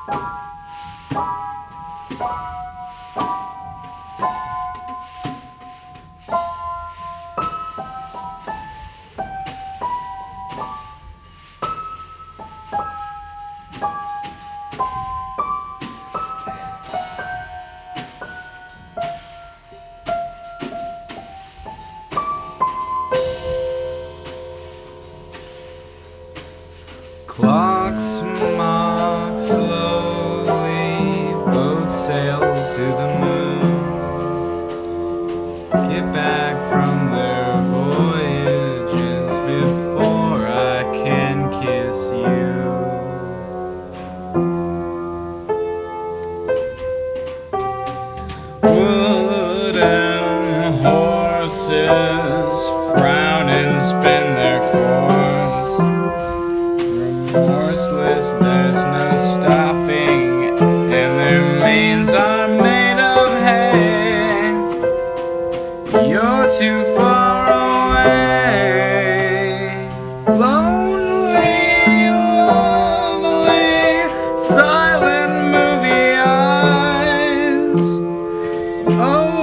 Clocks mark slowly, boats sail to the moon. Get back from their voyages before I can kiss you. Wooden horses frown and spin their course. Remorseless, there's no stopping, and their manes are made of hay. You're too far away. Lonely, lovely, silent movie eyes. Oh,